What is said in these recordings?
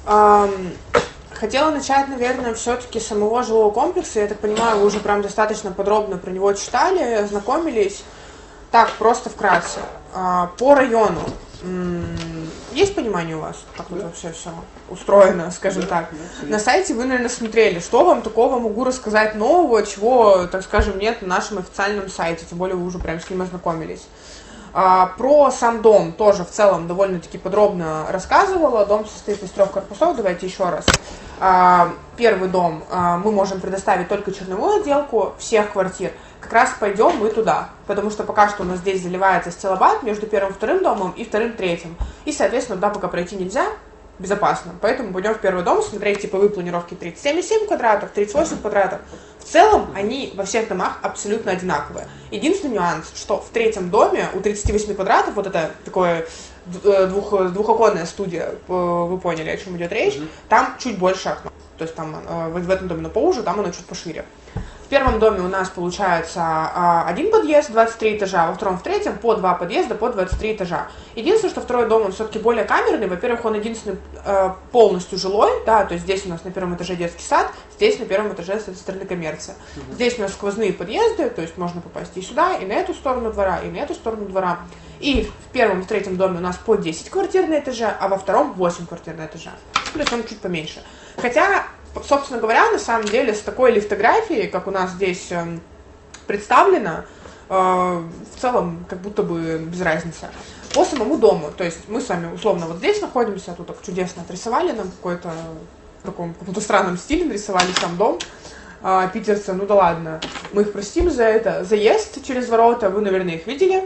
Ам, Хотела начать, наверное, все-таки с самого жилого комплекса. Я так понимаю, вы уже прям достаточно подробно про него читали, ознакомились. Так, просто вкратце. По району. Есть понимание у вас, как тут вообще все устроено, скажем так? На сайте вы, наверное, смотрели. Что вам такого могу рассказать нового, чего, так скажем, нет на нашем официальном сайте? Тем более вы уже прям с ним ознакомились. Про сам дом тоже в целом довольно-таки подробно рассказывала. Дом состоит из 3 корпусов. Давайте еще раз. Первый дом мы можем предоставить только черновую отделку всех квартир. Как раз пойдем мы туда, потому что пока что у нас здесь заливается стилобат между первым и вторым домом и вторым третьим. И, соответственно, туда пока пройти нельзя, безопасно. Поэтому пойдем в первый дом смотреть типовые планировки 37,7 квадратов, 38 квадратов. В целом они во всех домах абсолютно одинаковые. Единственный нюанс, что в третьем доме у 38 квадратов, вот это такое двухоконная студия, вы поняли, о чем идет речь, там чуть больше окно. То есть там в этом доме, но поуже, там оно чуть пошире. В первом доме у нас получается один подъезд, 23 этажа, во втором, в третьем по 2 подъезда по 23 этажа. Единственное, что второй дом, он все-таки более камерный. Во-первых, он единственный полностью жилой, да, то есть здесь у нас на первом этаже детский сад, здесь на первом этаже, с этой стороны, коммерция. Здесь у нас сквозные подъезды, то есть можно попасть и сюда, и на эту сторону двора, и на эту сторону двора. И в первом и в третьем доме у нас по 10 квартир на этаже, а во втором 8 квартир на этаже. Плюс он чуть поменьше. Хотя, собственно говоря, на самом деле, с такой лифтографией, как у нас здесь представлено, в целом, как будто бы без разницы. По самому дому, то есть мы с вами условно вот здесь находимся, тут так чудесно отрисовали нам какой-то в таком каком-то странном стиле, нарисовали сам дом. Питерцы, ну да ладно, мы их простим за это. Заезд через ворота, вы, наверное, их видели.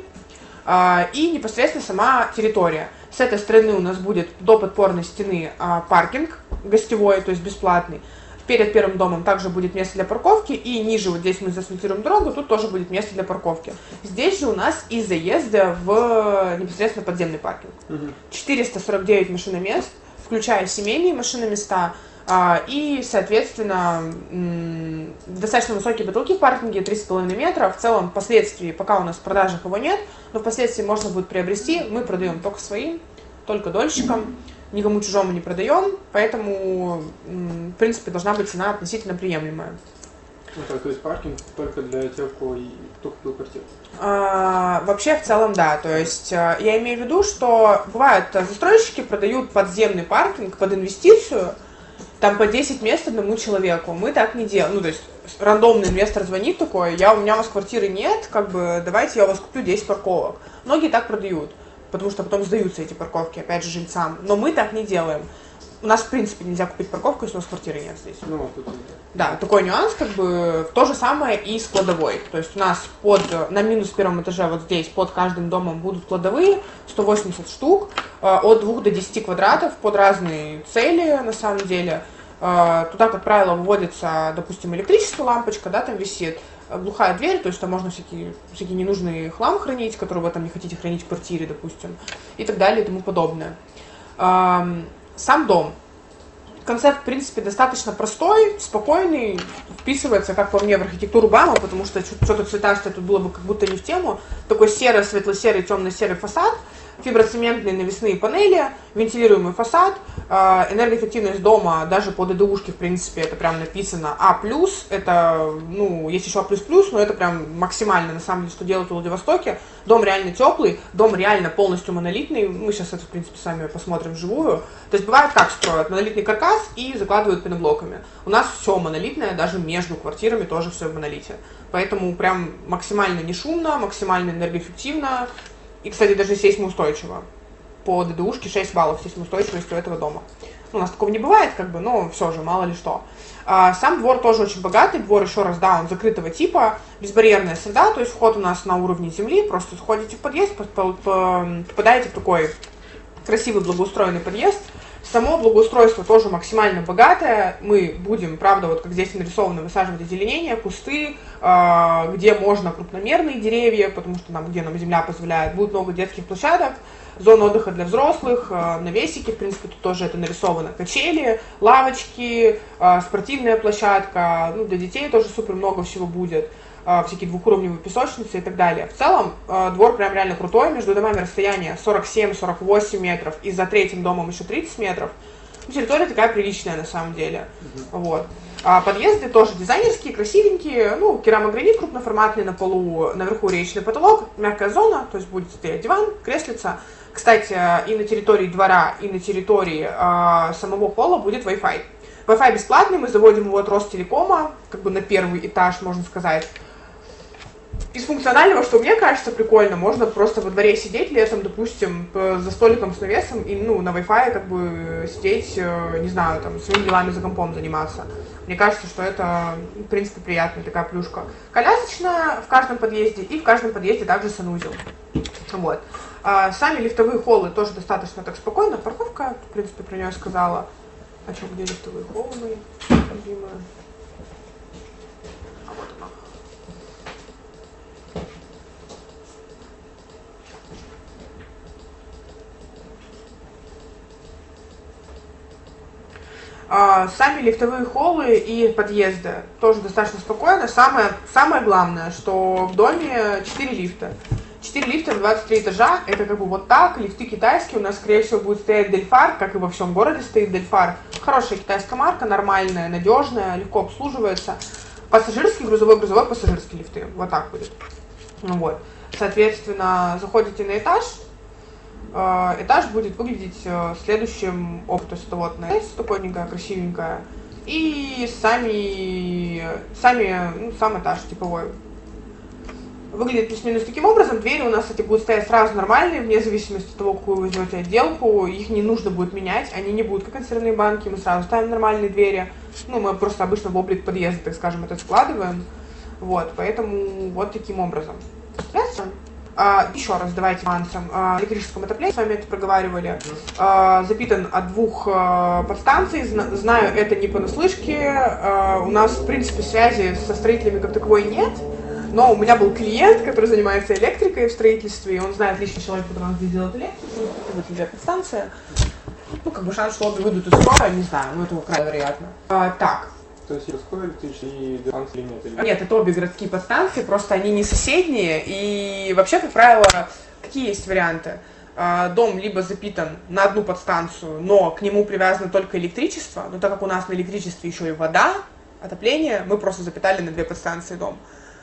И непосредственно сама территория. С этой стороны у нас будет до подпорной стены паркинг гостевой, то есть бесплатный. Перед первым домом также будет место для парковки, и ниже, вот здесь мы заасфальтируем дорогу, тут тоже будет место для парковки. Здесь же у нас и заезды в непосредственно подземный паркинг. 449 машиномест, включая семейные машиноместа, и, соответственно, достаточно высокие потолки в паркинге, 3,5 метра. В целом, впоследствии, пока у нас в продажах его нет, но впоследствии можно будет приобрести. Мы продаем только своим, только дольщикам, никому чужому не продаем, поэтому, в принципе, должна быть цена относительно приемлемая. То есть паркинг только для тех, кто купил квартиру? Вообще, в целом, да. То есть, я имею в виду, что бывают застройщики продают подземный паркинг под инвестицию, там по 10 мест одному человеку. Мы так не делаем. Ну, то есть, рандомный инвестор звонит такой, у меня у вас квартиры нет, как бы, давайте я у вас куплю 10 парковок. Многие так продают, потому что потом сдаются эти парковки, опять же, жильцам. Но мы так не делаем. У нас, в принципе, нельзя купить парковку, если у нас квартиры нет здесь. Ну, тут... Да, такой нюанс, как бы, то же самое и с кладовой. То есть у нас на минус первом этаже, вот здесь, под каждым домом будут кладовые, 180 штук, от 2 до 10 квадратов, под разные цели, на самом деле. Туда, как правило, выводится, допустим, электрическая лампочка, да, там висит, глухая дверь, то есть там можно всякий ненужный хлам хранить, который вы там не хотите хранить в квартире, допустим, и так далее и тому подобное. Сам дом. Концепт, в принципе, достаточно простой, спокойный, вписывается, как по мне, в архитектуру БАМа, потому что что-то цветастое тут было бы как будто не в тему. Такой серый, светло-серый, темно-серый фасад, фиброцементные навесные панели, вентилируемый фасад, энергоэффективность дома даже по ДДУшке, в принципе, это прям написано А+, это, ну, есть еще А++, но это прям максимально, на самом деле, что делают в Владивостоке. Дом реально теплый, дом реально полностью монолитный, мы сейчас это, в принципе, сами посмотрим вживую. То есть бывает как строят, монолитный каркас и закладывают пеноблоками. У нас все монолитное, даже между квартирами тоже все в монолите. Поэтому прям максимально не шумно, максимально энергоэффективно. И, кстати, даже сейсмоустойчиво. По ДДУшке 6 баллов сейсмоустойчивости у этого дома. У нас такого не бывает, как бы, но все же, мало ли что. Сам двор тоже очень богатый. Двор, еще раз, да, он закрытого типа, безбарьерная среда, то есть вход у нас на уровне земли. Просто сходите в подъезд, попадаете в такой красивый благоустроенный подъезд. Само благоустройство тоже максимально богатое. Мы будем, правда, вот как здесь нарисовано, высаживать озеленение, кусты, где можно крупномерные деревья, потому что где нам земля позволяет. Будет много детских площадок, зон отдыха для взрослых, навесики, в принципе, тут тоже это нарисовано. Качели, лавочки, спортивная площадка, ну, для детей тоже супер много всего будет. Всякие двухуровневые песочницы и так далее. В целом, двор прям реально крутой, между домами расстояние 47-48 метров, и за третьим домом еще 30 метров. Территория такая приличная на самом деле. Вот. А подъезды тоже дизайнерские, красивенькие, ну, керамогранит крупноформатный на полу, наверху речный потолок, мягкая зона, то есть будет стоять диван, креслица. Кстати, и на территории двора, и на территории самого холла будет Wi-Fi. Wi-Fi бесплатный, мы заводим его от Ростелекома, как бы на первый этаж, можно сказать. Из функционального, что мне кажется прикольно, можно просто во дворе сидеть летом, допустим, за столиком с навесом и, ну, на Wi-Fi как бы сидеть, не знаю, там, своими делами за компом заниматься. Мне кажется, что это, в принципе, приятная такая плюшка. Колясочная в каждом подъезде, и в каждом подъезде также санузел. Вот. Сами лифтовые холлы тоже достаточно так спокойно. Парковка, в принципе, про нее сказала. А что, где лифтовые холлы мои любимые? А вот она. Сами лифтовые холлы и подъезды тоже достаточно спокойно. Самое главное, что в доме 4 лифта. 4 лифта в 23 этажа, это как бы вот так, лифты китайские, у нас, скорее всего, будет стоять Дельфар, как и во всем городе стоит Дельфар. Хорошая китайская марка, нормальная, надежная, легко обслуживается. Пассажирский, грузовой, пассажирские лифты, вот так будет. Вот. Соответственно, заходите на этаж, этаж будет выглядеть следующим образом, то есть это вот на спокойненькая, красивенькая, и сам этаж типовой. Выглядит плюс-минус таким образом. Двери у нас, кстати, будут стоять сразу нормальные, вне зависимости от того, какую вы возьмете отделку. Их не нужно будет менять, они не будут как консервные банки, мы сразу ставим нормальные двери. Ну, мы просто обычно в облик подъезда, так скажем, это складываем. Вот, поэтому вот таким образом. Еще раз давайте нюансом. Электрическом отоплении, с вами это проговаривали, запитан от 2 подстанций, знаю это не понаслышке, у нас, в принципе, связи со строителями как таковой нет, но у меня был клиент, который занимается электрикой в строительстве, и он знает лично человека, который у нас здесь делает электрику, вот 2 подстанции, ну, как бы шанс, что обе выйдут из строя, не знаю, но это крайне вероятно. Так. То есть городской электричество и станции нет? Или... Нет, это обе городские подстанции, просто они не соседние. И вообще, как правило, какие есть варианты? Дом либо запитан на 1 подстанцию, но к нему привязано только электричество, но так как у нас на электричестве еще и вода, отопление, мы просто запитали на 2 подстанции дом.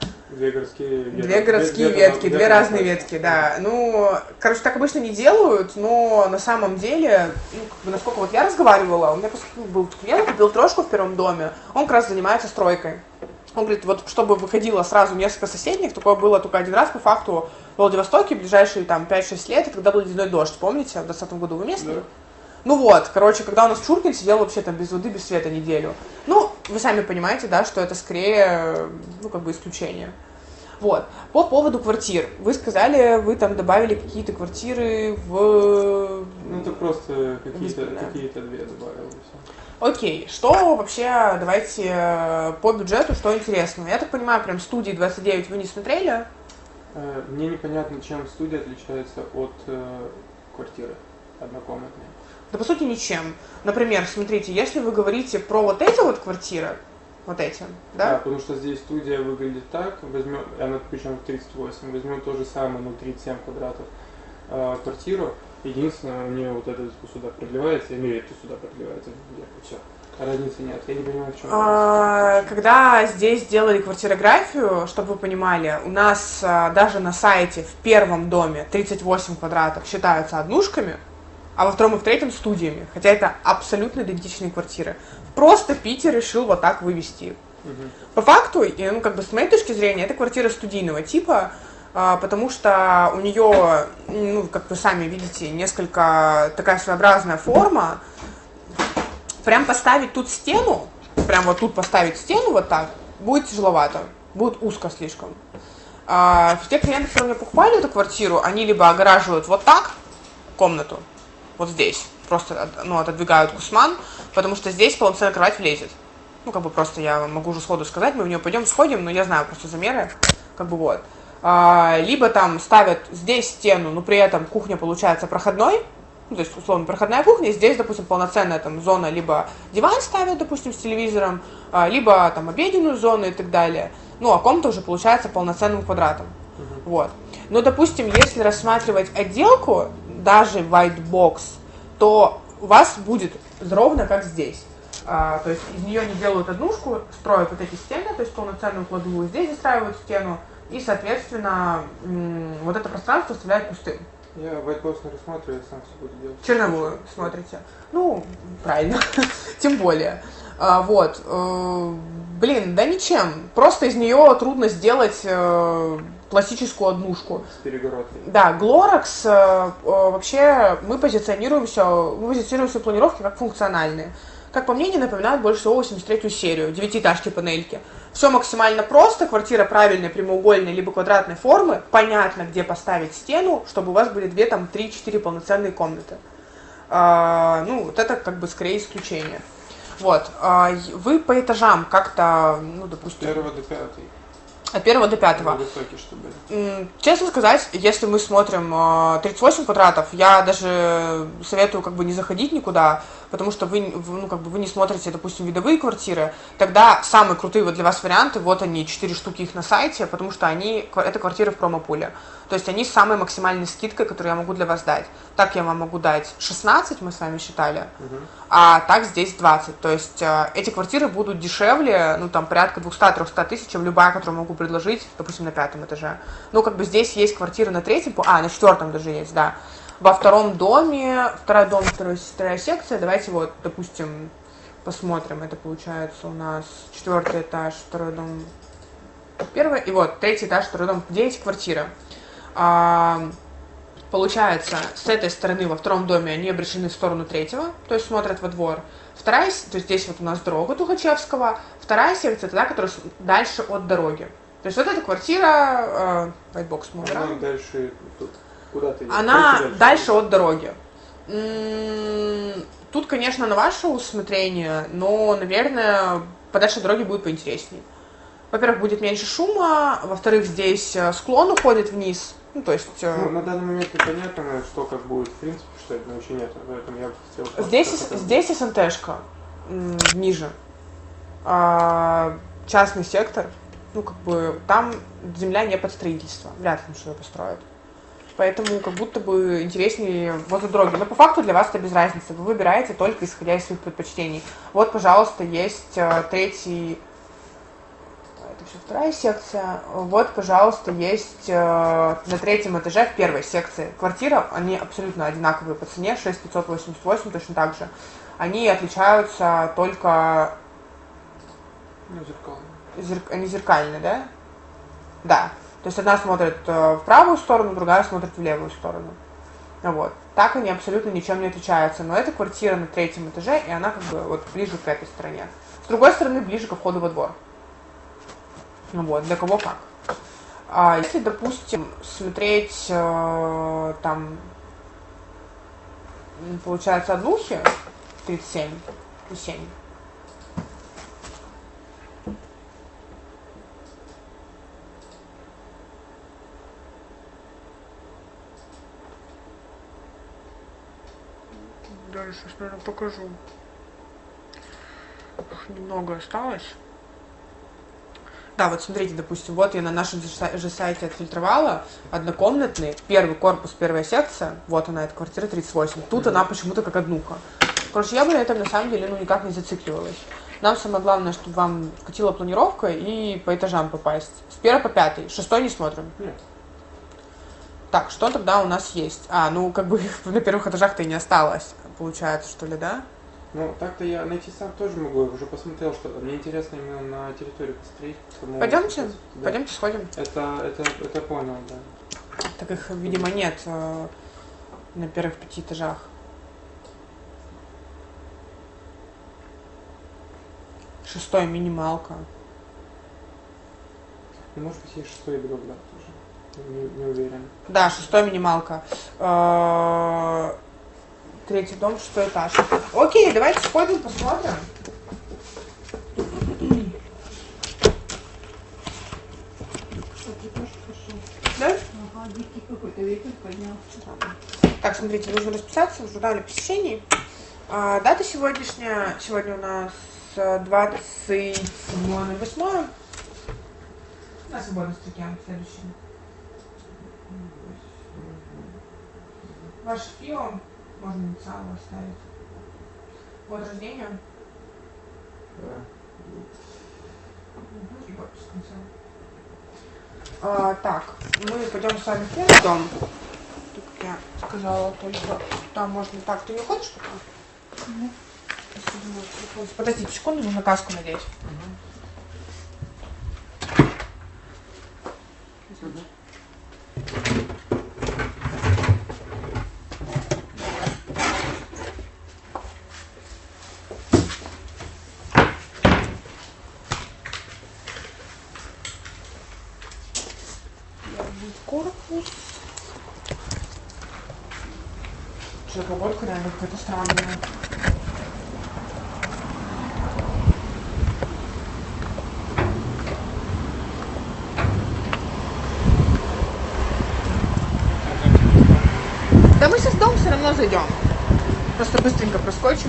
2 городские ветки. 2 городские ветки, 2 разные ветки, да. Ну, короче, так обычно не делают, но на самом деле, ну, как бы, насколько вот я разговаривала, у меня просто был клиент, купил трошку в первом доме, он как раз занимается стройкой. Он говорит, вот чтобы выходило сразу несколько соседних, такое было только 1 раз по факту в Владивостоке, ближайшие там 5-6 лет, когда был ледяной дождь, помните, в 2020 году вы местные? Да. Ну вот, короче, когда у нас Чуркин сидел вообще там без воды, без света неделю. Ну, вы сами понимаете, да, что это скорее, ну, как бы исключение. Вот. По поводу квартир. Вы сказали, вы там добавили какие-то квартиры в... Ну, это просто какие-то 2 добавил. Окей, что вообще, давайте по бюджету, что интересного? Я так понимаю, прям студии 29 вы не смотрели? Мне непонятно, чем студия отличается от квартиры однокомнатной. Да, по сути, ничем. Например, смотрите, если вы говорите про вот эти вот квартиры, вот эти, да? Да, потому что здесь студия выглядит так, возьмем, она причем в 38, возьмем то же самое, ну, 37 квадратов квартиру, единственное, у нее вот это сюда продлевается, я имею в виду, сюда продлевается, все. Разницы нет, я не понимаю, в чем разница. Когда здесь делали квартирографию, чтобы вы понимали, у нас даже на сайте в первом доме 38 квадратов считаются однушками, а во втором и в третьем студиями, хотя это абсолютно идентичные квартиры. Просто Питер решил вот так вывести их. По факту, ну, как бы с моей точки зрения, это квартира студийного типа, потому что у нее, ну, как вы сами видите, несколько такая своеобразная форма. Прям поставить тут стену, прям вот тут поставить стену вот так, будет тяжеловато, будет узко слишком. Те клиенты, которые мне покупали эту квартиру, они либо огораживают вот так комнату, вот здесь, просто, ну, отодвигают кусман, потому что здесь полноценная кровать влезет. Ну, как бы просто я вам могу уже сходу сказать, мы в нее пойдем, сходим, но я знаю просто замеры, как бы вот. Либо там ставят здесь стену, но при этом кухня получается проходной, ну, то есть, условно, проходная кухня, здесь, допустим, полноценная там зона, либо диван ставят, допустим, с телевизором, либо там обеденную зону и так далее. Ну, а комната уже получается полноценным квадратом. Вот. Но, допустим, если рассматривать отделку, даже white box, то у вас будет ровно как здесь. То есть из нее не делают однушку, строят вот эти стены, то есть полноценную кладовую, здесь застраивают стену, и, соответственно, вот это пространство оставляют пустым. Я White Box не рассматриваю, я сам все буду делать. Черновую смотрите. Ну, правильно, тем более. Вот. Блин, да ничем. Просто из нее трудно сделать классическую однушку. С перегородкой. Да, Глоракс вообще мы позиционируемся в планировке как функциональные. Как по мне, не напоминают больше всего 83-ю серию, 9-этажки панельки. Все максимально просто, квартира правильной, прямоугольной, либо квадратной формы, понятно, где поставить стену, чтобы у вас были 2, там, 3-4 полноценные комнаты. Ну, вот это как бы скорее исключение. Вот. Вы по этажам как-то, ну, допустим... С 1 до 5. От 1 до 5. Высокие, чтобы... Честно сказать, если мы смотрим 38 квадратов, я даже советую как бы не заходить никуда, потому что вы не смотрите, допустим, видовые квартиры, тогда самые крутые вот для вас варианты, вот они, 4 штуки их на сайте, потому что это квартиры в промопуле. То есть они с самой максимальной скидкой, которую я могу для вас дать. Так я вам могу дать 16, мы с вами считали, а так здесь 20. То есть эти квартиры будут дешевле, ну там порядка 200-300 тысяч, чем любая, которую могу предложить, допустим, на 5 этаже. Ну как бы здесь есть квартиры на 3-м, на 4-м даже есть, да. Во 2-м доме, 2-й дом, 2-я секция, давайте вот, допустим, посмотрим, это получается у нас 4-й этаж, 2-й дом, 1-й, и вот 3-й этаж, 2-й дом, где эти квартиры? Получается, с этой стороны во 2-м доме они обращены в сторону 3-го, то есть смотрят во двор. То есть здесь вот у нас дорога Тухачевского, 2-я секция, это та, которая дальше от дороги. То есть вот эта квартира, White Box мы убираем. Она дальше тут, куда ты идешь? Она дальше от дороги. Тут, конечно, на ваше усмотрение, но, наверное, подальше от дороги будет поинтереснее. Во-первых, будет меньше шума, во-вторых, здесь склон уходит вниз. Ну, то есть... на данный момент непонятно, что как будет, в принципе, что это еще нет, поэтому я бы хотел... Здесь СНТшка ниже. Частный сектор, ну, как бы, там земля не под строительство, вряд ли там что-то построят. Поэтому как будто бы интереснее возле дороги. Но по факту для вас это без разницы, вы выбираете только исходя из своих предпочтений. Вот, пожалуйста, есть 3-й... Это все 2-я секция. Вот, пожалуйста, есть на 3-м этаже в 1-й секции квартира. Они абсолютно одинаковые по цене, 6588, точно так же. Они отличаются только... Ну, зеркальные. Они зеркальные, да? Да. То есть одна смотрит в правую сторону, другая смотрит в левую сторону. Вот. Так они абсолютно ничем не отличаются. Но это квартира на 3-м этаже, и она как бы вот ближе к этой стороне. С другой стороны, ближе ко входу во двор. Вот, для кого как. Если, допустим, смотреть там, получается, однухи 37 и 7. Даже сейчас, наверное, покажу. Немного осталось. Да, вот смотрите, допустим, вот я на нашем же сайте отфильтровала однокомнатный, 1-й корпус, 1-я секция, вот она, эта квартира 38. Тут она почему-то как однуха. Короче, я бы на этом на самом деле никак не зацикливалась. Нам самое главное, чтобы вам хватила планировка и по этажам попасть. С 1 по 5, 6-й не смотрим. Нет. Так, что тогда у нас есть? Ну, как бы на первых этажах-то и не осталось, получается, что ли, да? Ну, так-то я найти сам тоже могу, я уже посмотрел что-то. Мне интересно именно на территории посмотреть. Пойдемте? Да. Пойдемте сходим. Это понял, да. Так их, видимо, нет на первых 5 этажах. Шестой минималка. Ну, может быть, есть 6-й друг, да, тоже. Не уверен. Да, 6-й минималка. 3-й дом, 6-й этаж. Окей, давайте сходим, посмотрим. Да? Ага, дикий какой-то ветер поднялся. Так, смотрите, нужно расписаться в журнале посещений. Дата сегодняшняя. Сегодня у нас 27.08. На свободной строке следующий. Ваше пиво можно инициалы оставить. Год рождения. Да. И подпись в конце. Так, мы пойдем с вами в первый дом. Как я сказала, только там можно... Так, ты не ходишь пока? Подожди, секунду, нужно каску надеть. Корпус. Что, погодка реально какая-то странная. Да мы сейчас в дом все равно зайдем. Просто быстренько проскочим.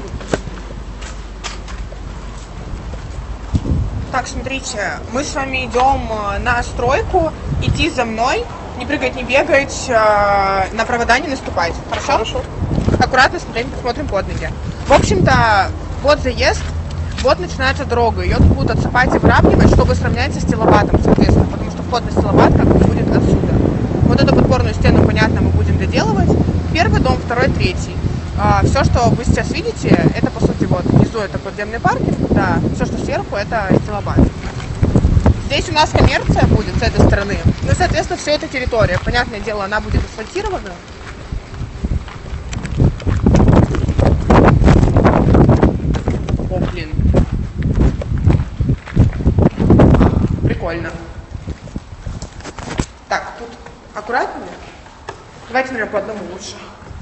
Так, смотрите, мы с вами идем на стройку. Идти за мной, не прыгать, не бегать, на провода не наступать. Хорошо? Хорошо. Аккуратно смотрим под ноги. В общем-то, вот заезд, вот начинается дорога. Ее тут будут отсыпать и выравнивать, чтобы сравняться с стилобатом, соответственно, потому что вход на стилобат как бы будет отсюда. Вот эту подпорную стену, понятно, мы будем доделывать. Первый дом, второй, третий. Все, что вы сейчас видите, это, по сути, вот внизу это подземный паркинг, да, все, что сверху, это стилобат. Здесь у нас коммерция будет с этой стороны. Ну, соответственно, вся эта территория, понятное дело, она будет асфальтирована. О, блин. Прикольно. Так, тут аккуратнее. Давайте, наверное, по одному лучше.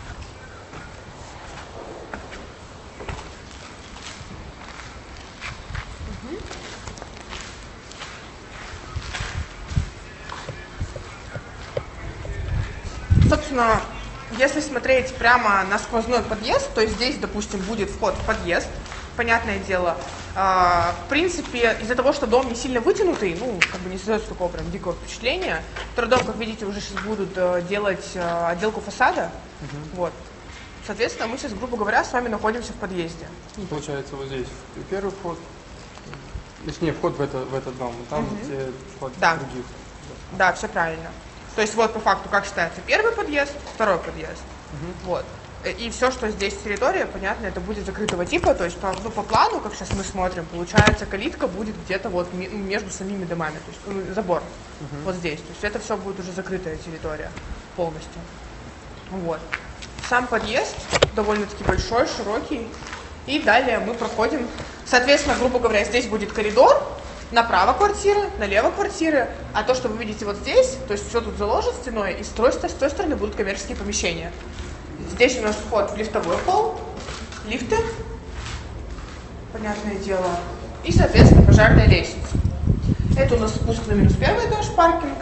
Собственно, если смотреть прямо на сквозной подъезд, то здесь, допустим, будет вход в подъезд, понятное дело. В принципе, из-за того, что дом не сильно вытянутый, ну, как бы не создается такого прям дикого впечатления. Второй дом, как видите, уже сейчас будут делать отделку фасада. Вот. Соответственно, мы сейчас, грубо говоря, с вами находимся в подъезде. Ну, получается, вот здесь первый вход, точнее, вход в этот дом, там где вход Да. других. Да, все правильно. То есть вот по факту как считается первый подъезд, второй подъезд. Вот. И все, что здесь территория, понятно, это будет закрытого типа. То есть по плану, как сейчас мы смотрим, получается, калитка будет где-то вот между самими домами. То есть забор вот здесь. То есть это все будет уже закрытая территория полностью. Вот. Сам подъезд довольно-таки большой, широкий. И далее мы проходим. Соответственно, грубо говоря, здесь будет коридор. Направо квартиры, налево квартиры, а то, что вы видите вот здесь, то есть все тут заложено стеной, и с той стороны будут коммерческие помещения. Здесь у нас вход в лифтовой холл, лифты, понятное дело, и, соответственно, пожарная лестница. Это у нас спуск на минус первый этаж, паркинг.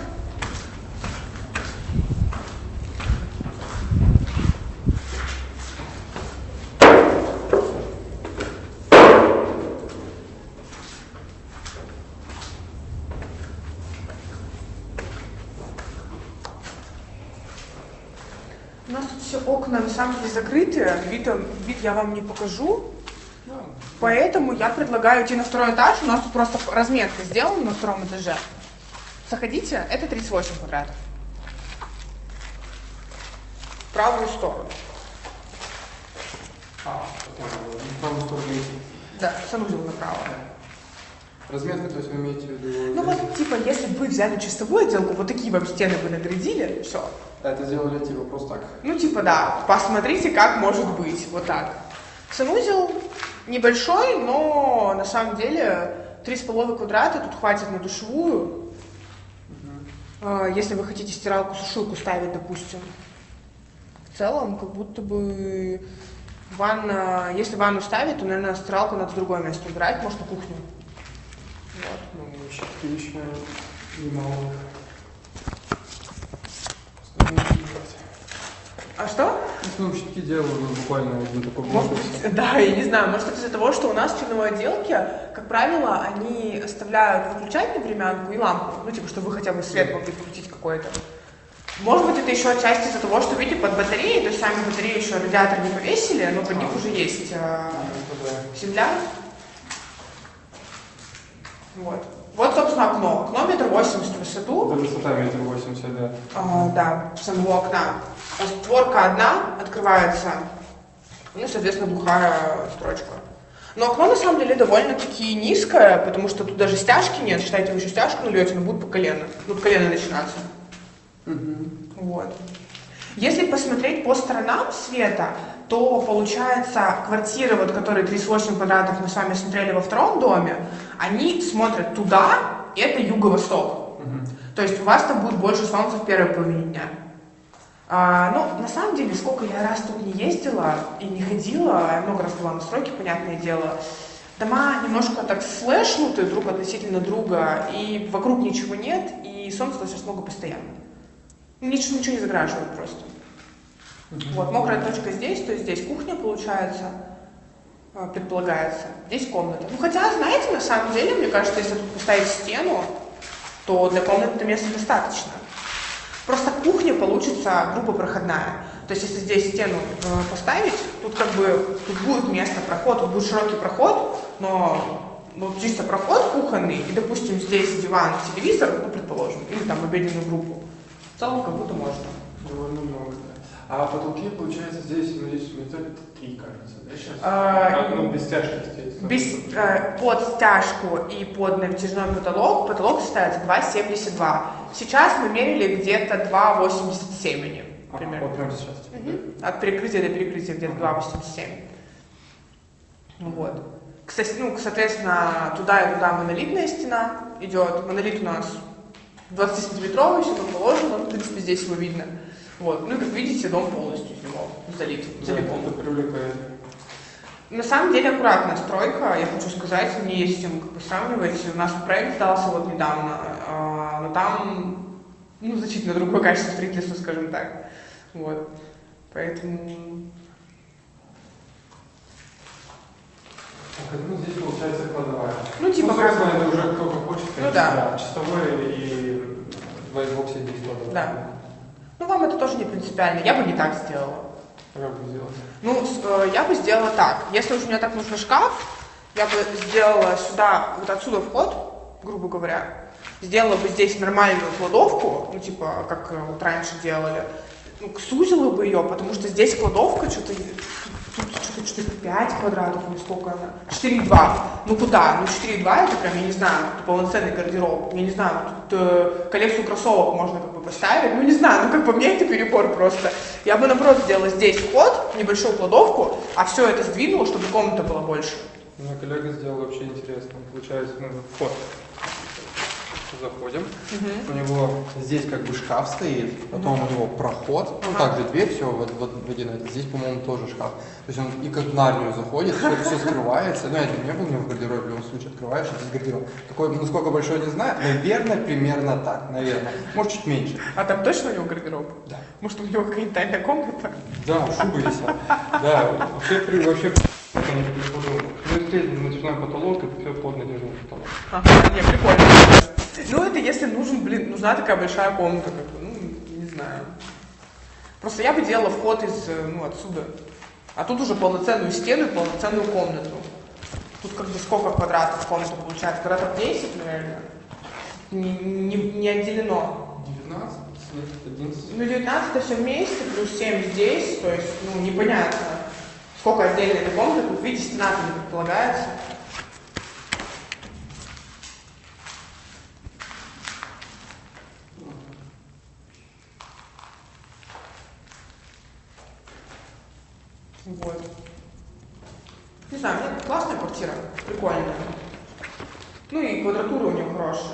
У нас тут все окна на самом деле закрыты, вид я вам не покажу, поэтому я предлагаю идти на второй этаж, у нас тут просто разметка сделана на втором этаже. Заходите, это 38 квадратов. В правую сторону. В правую сторону идти. Да, санузел направо. Разметка, то есть вы имеете в виду... Ну вот, типа, если бы вы взяли чистовую отделку, вот такие вам стены бы наградили, все. Это сделали типа просто так? Ну, типа, да, посмотрите, как может быть, вот так. Санузел небольшой, но на самом деле 3,5 квадрата, тут хватит на душевую. Если вы хотите стиралку-сушилку ставить, допустим. В целом, как будто бы ванна, если ванну ставить, то, наверное, стиралку надо в другое место убирать, может, на кухню. Вот. Ну, щетки еще немало. А что? Ну, щитки делаю буквально один такой блок. Может быть, да, я не знаю, может, это из-за того, что у нас в черновой отделке, как правило, они оставляют выключатель, времянку и лампу, ну, типа, чтобы вы хотя бы свет могли включить какой-то. Может быть, это еще отчасти из-за того, что, видите, под батареей, то есть сами батареи еще радиатор не повесили, но под них уже есть земля. Вот. Вот, собственно, окно. Окно 1,80 м в высоту. Это высота 1,80 м, да. Да, самого окна. Створка одна открывается, ну, соответственно, глухая строчка. Но окно, на самом деле, довольно-таки низкое, потому что тут даже стяжки нет. Считайте, вы еще стяжку нальете, но будет по колено. Тут колено начинаться. Вот. Если посмотреть по сторонам света, то получается квартиры, вот, которые 38 квадратов мы с вами смотрели во втором доме, они смотрят туда, и это юго-восток. То есть у вас там будет больше солнца в первой половине дня. Ну, на самом деле, сколько я раз тут не ездила и не ходила, я много раз была на стройке, понятное дело, дома немножко так слэшнуты друг относительно друга, и вокруг ничего нет, и солнце достаточно много постоянно. Ничего не загораживает просто. Вот, мокрая точка здесь, то есть здесь кухня получается, предполагается, здесь комната. Ну, хотя, знаете, на самом деле, мне кажется, если тут поставить стену, то для комнаты места достаточно. Просто кухня получится грубо проходная. То есть, если здесь стену поставить, тут как бы тут будет место, проход, тут будет широкий проход, но чисто проход кухонный, и, допустим, здесь диван, телевизор, ну, предположим, или там обеденную группу. В целом, как будто можно. Довольно много, да. А потолки, получается, здесь, ну, здесь метр 3, кажется, да, сейчас? Ну, без стяжки, естественно. Под стяжку и под натяжной потолок составится 2,72. Сейчас мы мерили где-то 2,87 они, примерно. Вот прямо сейчас. От перекрытия до перекрытия где-то 2,87. Вот. Кстати, ну, соответственно, туда и туда монолитная стена идет. Монолит у нас 20-сантиметровый, все там положено, в принципе, здесь его видно. Вот. Ну и, как видите, дом полностью залит целиком. Это привлекает. На самом деле аккуратная стройка, я хочу сказать, не есть с чем как бы сравнивать. У нас проект сдался вот недавно, но там, ну, значительно другое качество строительства, скажем так. Вот. Поэтому... Ну, здесь получается кладовая. Ну, типа, как это уже кто как хочет. Ну, да. Чистовой и в айсбоксе здесь кладовая. Да. Ну, вам это тоже не принципиально. Я бы не так сделала. Как бы сделать? Ну, я бы сделала так. Если уж у меня так нужен шкаф, я бы сделала сюда, вот отсюда вход, грубо говоря, сделала бы здесь нормальную кладовку, ну, типа, как вот раньше делали, ну, сузила бы ее, потому что здесь кладовка что-то 5 квадратов, или сколько она? 4,2. Ну куда? Ну 4,2 это прям, я не знаю, полноценный гардероб. Я не знаю, тут коллекцию кроссовок можно как бы поставить. Ну не знаю, ну как по мне это перебор просто. Я бы наоборот сделала здесь вход, небольшую кладовку, а все это сдвинула, чтобы комната была больше. У меня коллега сделал вообще интересно. Получается, ну, вход. Заходим. У него здесь как бы шкаф стоит, потом у него проход, ну также дверь, все вот один. Здесь, по-моему, тоже шкаф. То есть он и как на армию заходит, все скрывается. Ну, я не был у него в гардеробе, в любом случае открываешь, здесь гардероб. Такой, насколько большой, не знаю, наверное, примерно так, наверное. Может, чуть меньше. А там точно у него гардероб? Да. Может, у него какая-нибудь тайная комната? Да, шубы висят. Да, вообще, конечно, не подумал. Ну, здесь натяжной потолок, это все под натяжной потолок. Ага, не, прикольно. Ну, это если нужна такая большая комната, как бы, ну, не знаю. Просто я бы делала вход из, ну, отсюда. А тут уже полноценную стену и полноценную комнату. Тут как бы сколько квадратов комната получается? Квадратов 10, наверное. Не отделено. 19? Нет, 11. Ну, 19 это все вместе, плюс 7 здесь, то есть, ну, непонятно, сколько отдельно этой комнаты. Тут, видите, стена не предполагается. Вот. Не знаю, мне классная квартира, прикольная. Ну и квадратура у нее хорошая.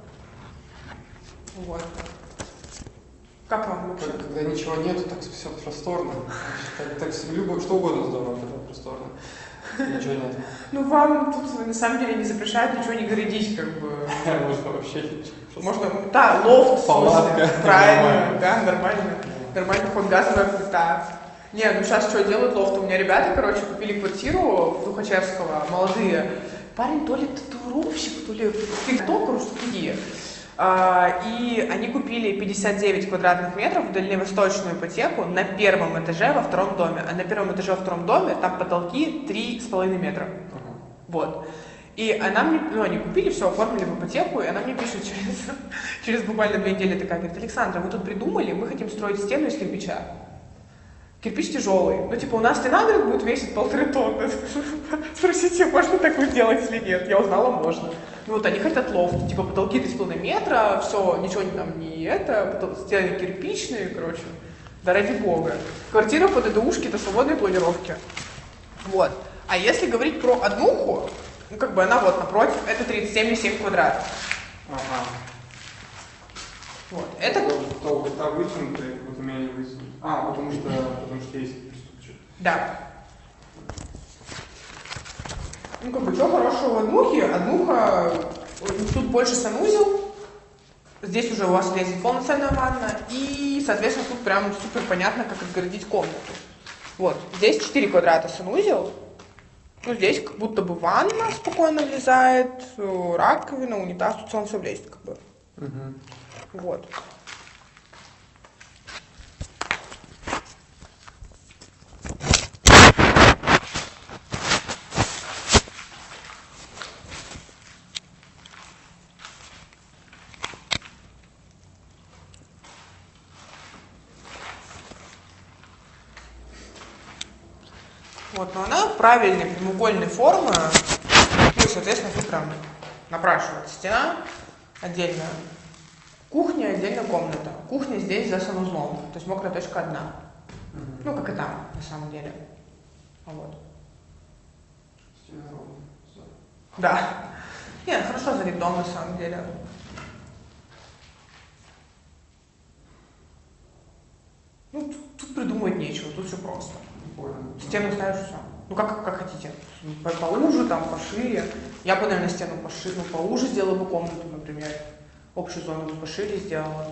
Вот. Как вам вообще? Когда ничего нет, так все просторно. Так что угодно здорово, когда просторно. Ничего нет. Ну вам тут на самом деле не запрещают ничего не градить, как бы. Можно вообще ничего. Можно, да, лофт, в Палатка. смысле, правильно, да, нормально. Нормальный ход, газовая плита. Не, ну сейчас что делают лофт? У меня ребята, короче, купили квартиру в Тухачевского, молодые. Парень то ли татуировщик, то ли тиктокер, что такие. И они купили 59 квадратных метров в дальневосточную ипотеку на первом этаже во втором доме. А на первом этаже во втором доме там потолки 3,5 метра. Вот. И она мне, ну, они купили, все, оформили в ипотеку, и она мне пишет через буквально 2 недели, такая, говорит: Александра, мы тут придумали, мы хотим строить стену из кирпича. Кирпич тяжелый. Ну, типа, у нас стена, говорит, будет весить 1,5 тонны. Спросите, можно такое сделать или нет? Я узнала, можно. Ну, вот они хотят лофт, типа, потолки 3,5 метра, все, ничего там не это, стены кирпичные, короче. Да ради бога. Квартира под ДДУшки — это свободные планировки. Вот. А если говорить про однуху, ну, как бы она вот напротив, это 37,7 квадратов. Ага. Вот. Это... Та вытянутая, вот менее вытянутая. Потому что есть приступчик. Да. Ну, как бы, что хорошего в однухе? Однуха, тут больше санузел, здесь уже у вас лезет полноценная ванна, и, соответственно, тут прям супер понятно, как отгородить комнату. Вот, здесь 4 квадрата санузел, ну, здесь как будто бы ванна спокойно влезает, раковина, унитаз, тут в целом все влезет, как бы. Вот. Вот, но она правильной прямоугольной формы, ну и, соответственно, тут прям напрашивается стена, отдельно кухня, отдельно комната. Кухня здесь за санузлом, то есть мокрая точка одна. Ну, как и там, на самом деле. Вот. Да. Нет, хорошо зарит дом, на самом деле. Ну, тут придумать нечего, тут все просто. Стену ставишь, все. Ну, как хотите. Поуже, там, пошире. Я бы, наверное, стену пошире, ну, поуже сделала бы комнату, например. Общую зону бы пошире сделала.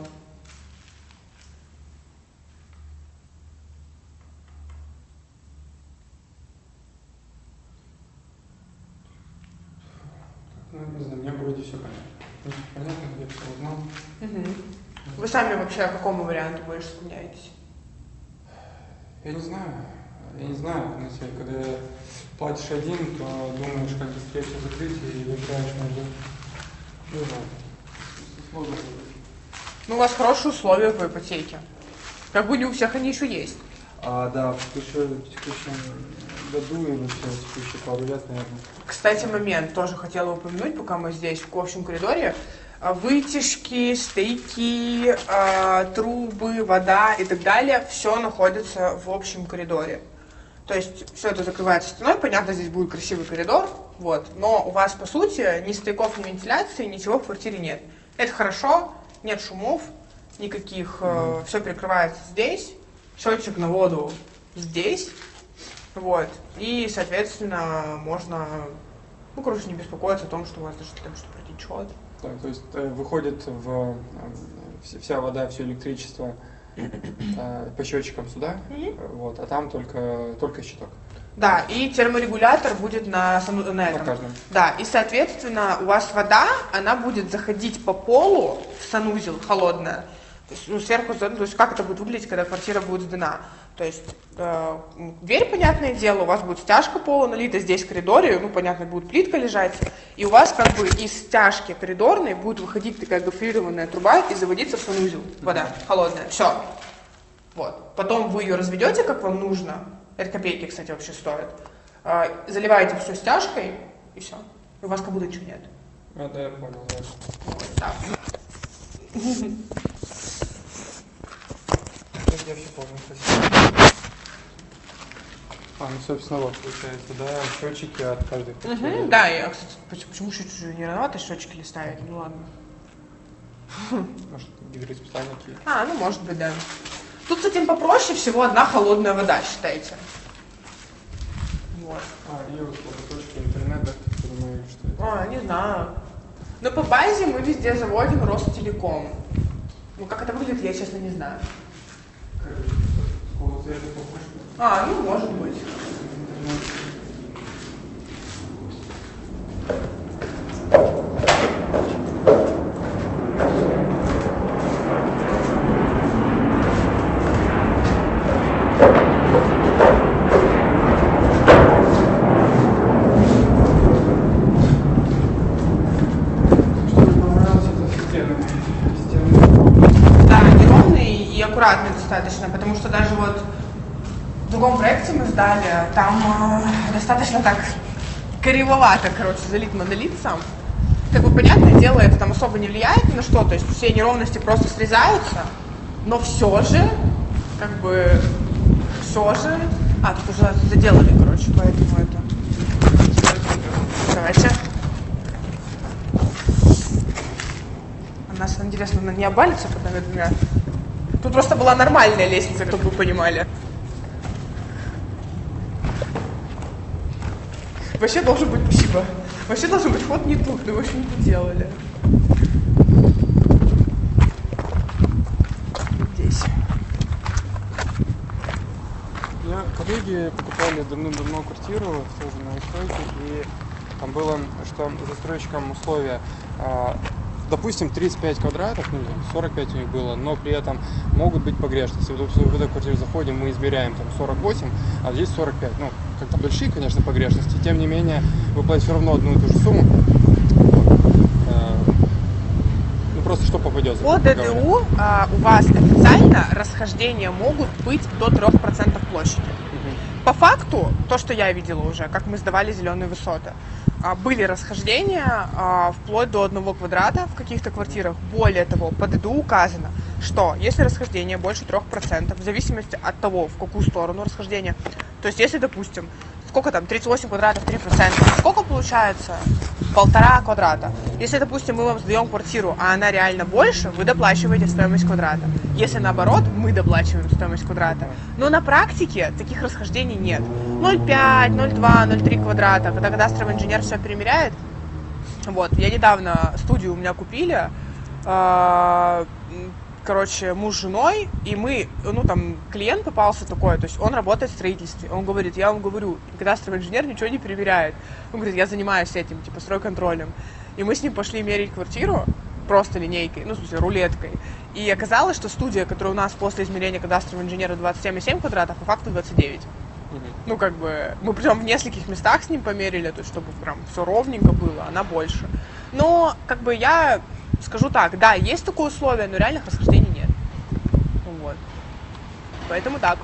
Ну, не знаю, мне вроде все понятно. Понятно, я все узнал. Вы сами вообще к какому варианту больше склоняетесь? Я не знаю, знаете, когда платишь один, то думаешь, как быстрее все закрыть, и выбираешь между... Не знаю, сложно. Ну, у вас хорошие условия по ипотеке. Как бы не у всех они еще есть. Да, в текущем году или в текущие пару лет, наверное. Кстати, момент тоже хотела упомянуть, пока мы здесь, в общем коридоре. Вытяжки, стейки, трубы, вода и так далее, все находится в общем коридоре. То есть все это закрывается стеной, понятно, здесь будет красивый коридор, вот, но у вас, по сути, ни стейков, ни вентиляции, ничего в квартире нет. Это хорошо, нет шумов никаких, все перекрывается здесь, счетчик на воду здесь, вот, и, соответственно, можно, ну, короче, не беспокоиться о том, что у вас даже там что протечет. Да, то есть выходит вся вода, все электричество по счетчикам сюда, вот, а там только щиток. Да, и терморегулятор будет на этом. На каждом. Да, и, соответственно, у вас вода, она будет заходить по полу в санузел холодная, то есть, ну, сверху, то есть как это будет выглядеть, когда квартира будет сдана. То есть дверь, понятное дело, у вас будет стяжка пола налита, здесь в коридоре, ну, понятно, будет плитка лежать, и у вас как бы из стяжки коридорной будет выходить такая гофрированная труба и заводиться в санузел. Вода холодная, все. Вот. Потом вы ее разведете, как вам нужно, это копейки, кстати, вообще стоит, заливаете все стяжкой, и все. У вас как будто ничего нет. Да, я понял, да. Вот так. Я все понял, спасибо. Ну, собственно, вот, получается, да, счетчики от каждой квартиры. Да, я, кстати, почему чуть-чуть не рановато счетчики ставить? Ну ладно. Может, гидроспитальники. Ну может быть, да. Тут с этим попроще, всего одна холодная вода, считайте. Вот. И вот точка интернет, да, ты думаешь, что это? Не знаю. Но по базе мы везде заводим Ростелеком. Ну, как это выглядит, я, честно, не знаю. Какого цвета похож? Ну, может быть. аккуратный достаточно, потому что даже вот в другом проекте мы сдали, там достаточно так кривовато, короче, залит монолит сам. Как бы, понятное дело, это там особо не влияет ни на что, то есть все неровности просто срезаются, но все же, как бы, тут уже заделали, короче, поэтому это... Давайте. У нас, интересно, она не обвалится под ногами? Тут просто была нормальная лестница, чтобы вы понимали. Вообще должен быть, спасибо. Вообще должен быть ход не тут, но его еще не доделали. Здесь. У меня коллеги покупали давным-давно квартиру тоже на стройке, и там было, что застройщикам условия, допустим, 35 квадратов, 45 у них было, но при этом могут быть погрешности. Вот в эту квартиру заходим, мы измеряем там 48, а здесь 45. Ну, как-то большие, конечно, погрешности, тем не менее, вы платите все равно одну и ту же сумму. Ну, просто что попадет. По ДДУ у вас официально расхождения могут быть до 3% площади. По факту, то, что я видела уже, как мы сдавали зеленые высоты, были расхождения вплоть до 1 квадрата в каких-то квартирах. Более того, по ДДУ указано, что если расхождение больше 3%, в зависимости от того, в какую сторону расхождение, то есть если, допустим, сколько там, 38 квадратов, 3%, сколько получается? 1,5 квадрата. Если, допустим, мы вам сдаем квартиру, а она реально больше, вы доплачиваете стоимость квадрата. Если наоборот, мы доплачиваем стоимость квадрата. Но на практике таких расхождений нет. 0,5, 0,2, 0,3 квадрата. Когда кадастровый инженер все примеряет. Вот, я недавно студию у меня купили. Короче, муж с женой, и мы, там, клиент попался такой, то есть он работает в строительстве, он говорит, я вам говорю, кадастровый инженер ничего не проверяет, он говорит, я занимаюсь этим, типа, стройконтролем, и мы с ним пошли мерить квартиру, просто линейкой, в смысле, рулеткой, и оказалось, что студия, которая у нас после измерения кадастрового инженера 27,7 квадратов, по факту 29. Ну, как бы, мы причем в нескольких местах с ним померили, то есть, чтобы прям все ровненько было, она больше. Но, как бы, я скажу так, да, есть такое условие, но реальных расхождений нет. Вот. Поэтому так.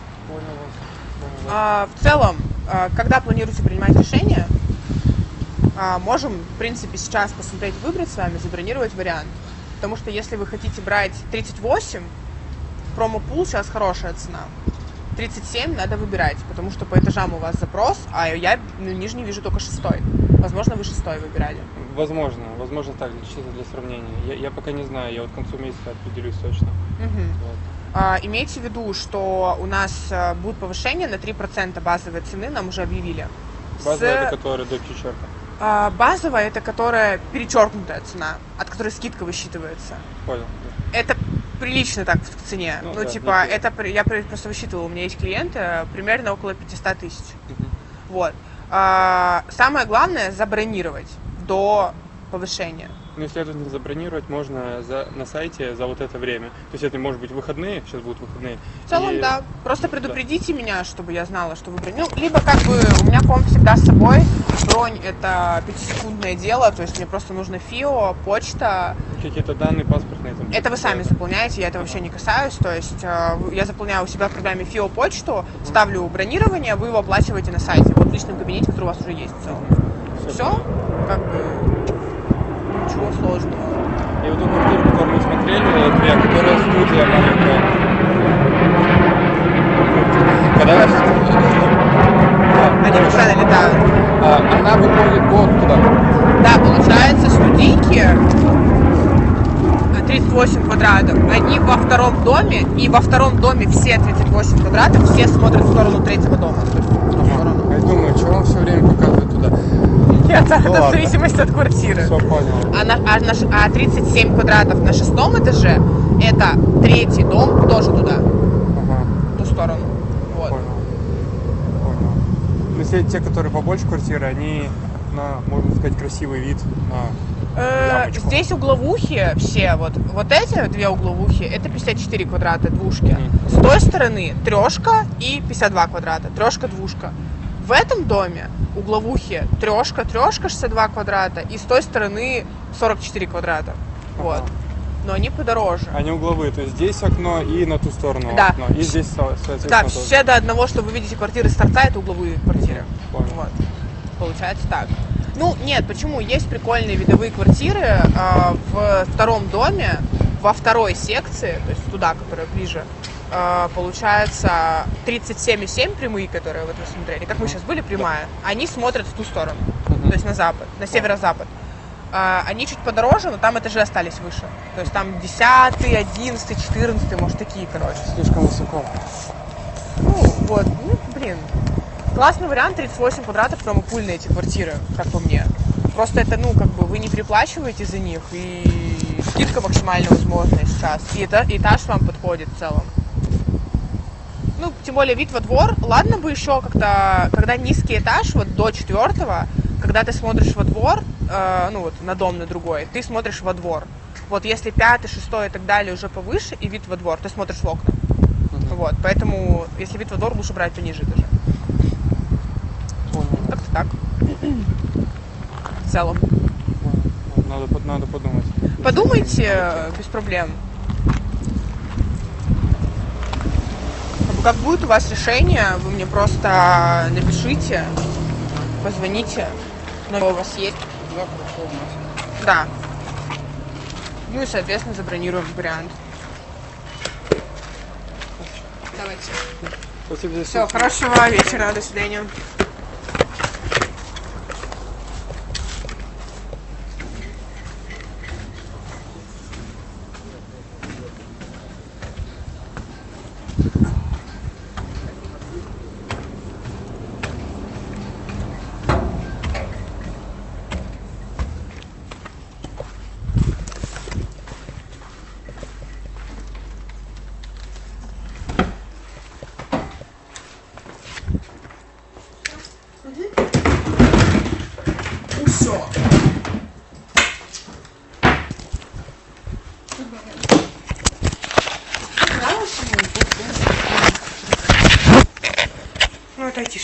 В целом, когда планируете принимать решение, можем, в принципе, сейчас посмотреть, выбрать с вами, забронировать вариант. Потому что если вы хотите брать 38, промо-пул сейчас хорошая цена. 37 надо выбирать, потому что по этажам у вас запрос, а я нижний вижу только 6. Возможно, вы 6 выбирали. Возможно так, чисто для сравнения. Я пока не знаю, я вот к концу месяца определюсь точно. Вот. Имейте в виду, что у нас будет повышение на 3% базовой цены, нам уже объявили. Базовая, это которая до перечерка? Базовая, это которая перечеркнутая цена, от которой скидка высчитывается. Понял. Это прилично так в цене. Да, типа, это я просто высчитывала, у меня есть клиенты, примерно около 500 тысяч. Вот. Самое главное забронировать до повышения. Ну, если это не забронировать, можно на сайте за вот это время. То есть это может быть выходные, сейчас будут выходные. В целом, да. Просто предупредите меня, чтобы я знала, что вы броню. Либо как бы у меня комп всегда с собой. Бронь это 5-секундное дело, то есть мне просто нужно ФИО, почта. Какие-то данные паспортные. Там, это вы сами заполняете, я это вообще не касаюсь. То есть я заполняю у себя в программе ФИО почту, ставлю бронирование, вы его оплачиваете на сайте. Вот в личном кабинете, который у вас уже есть в целом. Все? Как бы ничего сложного. И вот ту квартиру, которую мы смотрели, которая студия маленькая. Когда они постоянно летают. Она выходит вот туда. Да, получается, студийки 38 квадратов, они во втором доме, и во втором доме все 38 квадратов, все смотрят в сторону третьего дома. То есть в ту сторону. Я думаю, что он все время показывает туда. Нет, это в зависимости от квартиры. Все понял. А 37 квадратов на 6-м этаже, это третий дом, тоже туда. В ту сторону. Вот. Понял. Ну, если те, которые побольше квартиры, они на, можно сказать, красивый вид на ямочку. Здесь угловухи все, вот эти две угловухи, это 54 квадрата, двушки. С той стороны трешка и 52 квадрата, трешка, двушка. В этом доме угловухи трешка, 62 квадрата, и с той стороны 44 квадрата. Вот. но они подороже. Они угловые, то есть здесь окно и на ту сторону Да. окно. И здесь, соответственно, Да, тоже. все до одного, что вы видите квартиры с торца, это угловые квартиры. Понял. Вот. Получается так. Ну, нет, почему? Есть прикольные видовые квартиры в втором доме, во второй секции, то есть туда, которая ближе, получается 37,7 прямые, которые вот вы смотрели, как мы сейчас были, прямая, они смотрят в ту сторону, то есть на запад, на северо-запад. Они чуть подороже, но там этажи остались выше. То есть там 10, 11, 14, может, такие, короче. Слишком высоко. Ну, вот, ну, блин. Классный вариант, 38 квадратов, промопульные эти квартиры, как по мне. Просто это, ну, как бы вы не переплачиваете за них, и скидка максимально возможная сейчас. И этаж вам подходит в целом. Ну, тем более вид во двор. Ладно бы еще как-то, когда низкий этаж, вот до 4-го, когда ты смотришь во двор, ну вот на дом, на другой, ты смотришь во двор. Вот если 5-й, 6-й и так далее уже повыше, и вид во двор, ты смотришь в окна. Вот, поэтому, если вид во двор, лучше брать пониже даже. Как-то так. В целом. Надо подумать. Подумайте, без проблем. Как будет у вас решение, вы мне просто напишите, позвоните. Номер у вас есть? Да, хорошо, у нас. Да. Ну и, соответственно, забронируем вариант. Давайте. Спасибо за Все, хорошего вечера, до свидания. Все. Ну, отойдишь.